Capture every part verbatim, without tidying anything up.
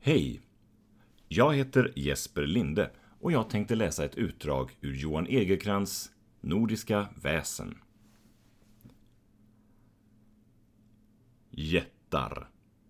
Hej! Jag heter Jesper Linde och jag tänkte läsa ett utdrag ur Johan Egerkrans Nordiska väsen. Jättar.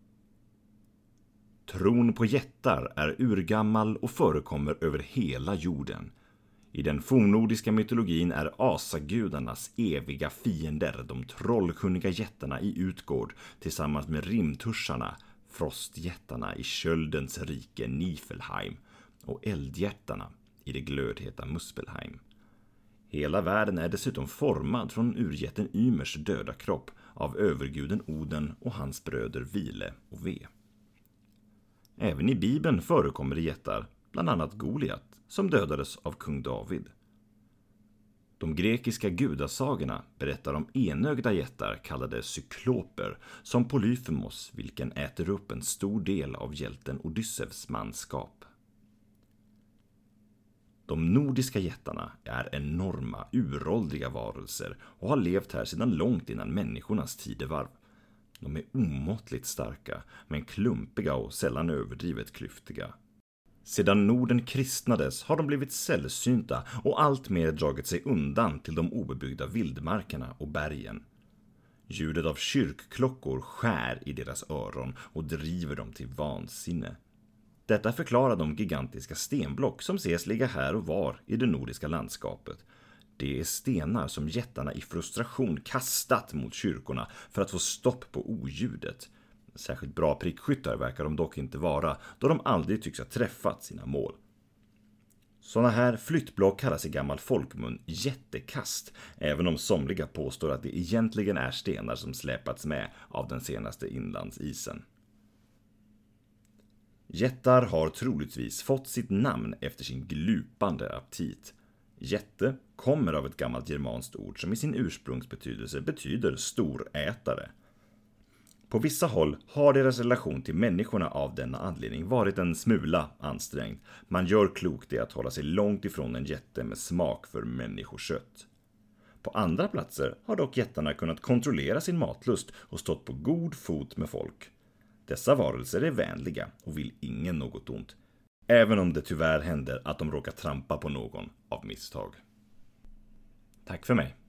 Tron på jättar är urgammal och förekommer över hela jorden. I den fornnordiska mytologin är asagudarnas eviga fiender de trollkunniga jättarna i Utgård tillsammans med rimtuscharna, frostjättarna i köldens rike Nifelheim och eldjättarna i det glödheta Muspelheim. Hela världen är dessutom formad från urjätten Ymers döda kropp av överguden Oden och hans bröder Vile och Ve. Även i Bibeln förekommer det jättar, bland annat Goliat, som dödades av kung David. De grekiska gudasagorna berättar om enögda jättar kallade cykloper som Polyphemos, vilken äter upp en stor del av hjälten Odysseus manskap. De nordiska jättarna är enorma, uråldriga varelser och har levt här sedan långt innan människornas tidevarv. De är omåttligt starka, men klumpiga och sällan överdrivet klyftiga. Sedan Norden kristnades har de blivit sällsynta och allt mer dragit sig undan till de obebyggda vildmarkerna och bergen. Ljudet av kyrkklockor skär i deras öron och driver dem till vansinne. Detta förklarar de gigantiska stenblock som ses ligga här och var i det nordiska landskapet. Det är stenar som jättarna i frustration kastat mot kyrkorna för att få stopp på oljudet. Särskilt bra prickskyttar verkar de dock inte vara, då de aldrig tycks ha träffat sina mål. Sådana här flyttblock kallas i gammal folkmun jättekast, även om somliga påstår att det egentligen är stenar som släpats med av den senaste inlandsisen. Jättar har troligtvis fått sitt namn efter sin glupande aptit. Jätte kommer av ett gammalt germanskt ord som i sin ursprungsbetydelse betyder storätare. På vissa håll har deras relation till människorna av denna anledning varit en smula ansträngd. Man gör klokt i att hålla sig långt ifrån en jätte med smak för människokött. På andra platser har dock jättarna kunnat kontrollera sin matlust och stått på god fot med folk. Dessa varelser är vänliga och vill ingen något ont, även om det tyvärr händer att de råkar trampa på någon av misstag. Tack för mig.